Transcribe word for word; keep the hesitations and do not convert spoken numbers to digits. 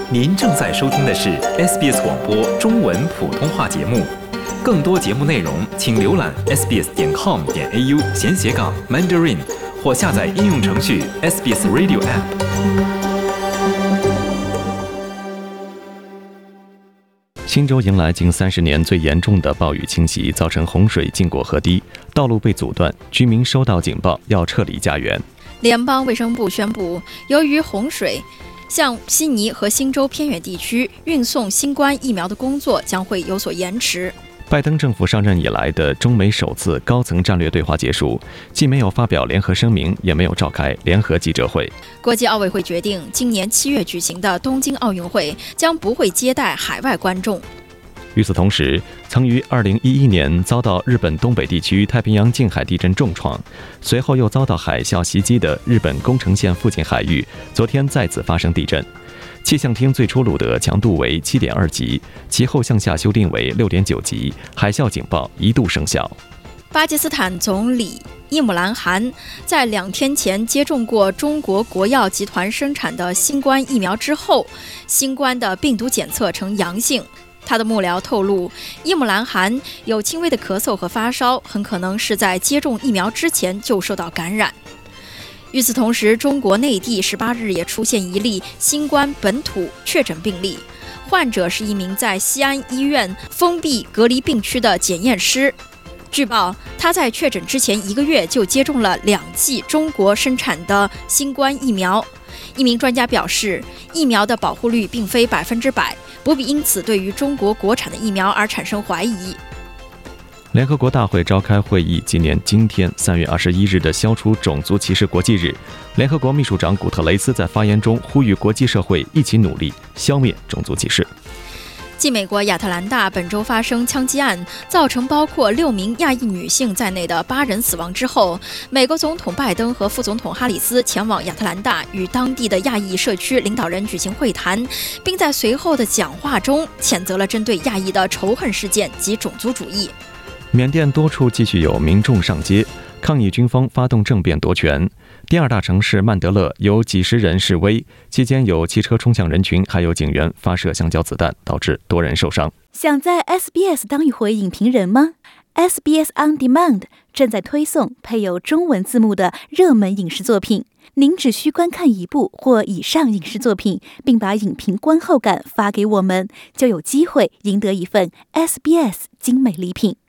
您正在收听的是 S B S 广播中文普通话节目。更多节目内容，请浏览 s b s 点 com 点 a u 闲斜杠 Mandarin， 或下载应用程序 S B S Radio App。 新州迎来近三十年最严重的暴雨侵袭，造成洪水浸过河堤，道路被阻断，居民收到警报要撤离家园。 联邦卫生部宣布，由于洪水，向悉尼和新州偏远地区运送新冠疫苗的工作将会有所延迟。 拜登政府上任以来的中美首次高层战略对话结束，既没有发表联合声明，也没有召开联合记者会。 国际奥委会决定，今年七月举行的东京奥运会将不会接待海外观众。 与此同时，曾于二零一一年遭到日本东北地区太平洋近海地震重创，随后又遭到海啸袭击的日本宫城县附近海域，昨天再次发生地震。气象厅最初录得强度为 七点二 级，其后向下修订为 六点九 级，海啸警报一度生效。 巴基斯坦总理伊姆兰汗在两天前接种过中国国药集团生产的新冠疫苗之后，新冠的病毒检测呈阳性。他的幕僚透露，伊姆兰汗有轻微的咳嗽和发烧，很可能是在接种疫苗之前就受到感染。与此同时，中国内地十八日也出现一例新冠本土确诊病例，患者是一名在西安医院封闭隔离病区的检验师。据报，他在确诊之前一个月就接种了两剂中国生产的新冠疫苗。一名专家表示，疫苗的保护率并非百分之百，不必因此对于中国国产的疫苗而产生怀疑。 联合国大会召开会议，纪念今天三月二十一日的消除种族歧视国际日。联合国秘书长古特雷斯在发言中呼吁国际社会一起努力消灭种族歧视。 继美国亚特兰大本周发生枪击案，造成包括六名亚裔女性在内的八人死亡之后，美国总统拜登和副总统哈里斯前往亚特兰大与当地的亚裔社区领导人举行会谈，并在随后的讲话中谴责了针对亚裔的仇恨事件及种族主义。 缅甸多处继续有民众上街抗议军方发动政变夺权。第二大城市曼德勒有几十人示威，期间有汽车冲向人群，还有警员发射橡胶子弹，导致多人受伤。 想在 S B S 当一回影评人吗？ S B S On Demand 正在推送配有中文字幕的热门影视作品，您只需观看一部或以上影视作品，并把影评观后感发给我们，就有机会赢得一份 S B S 精美礼品。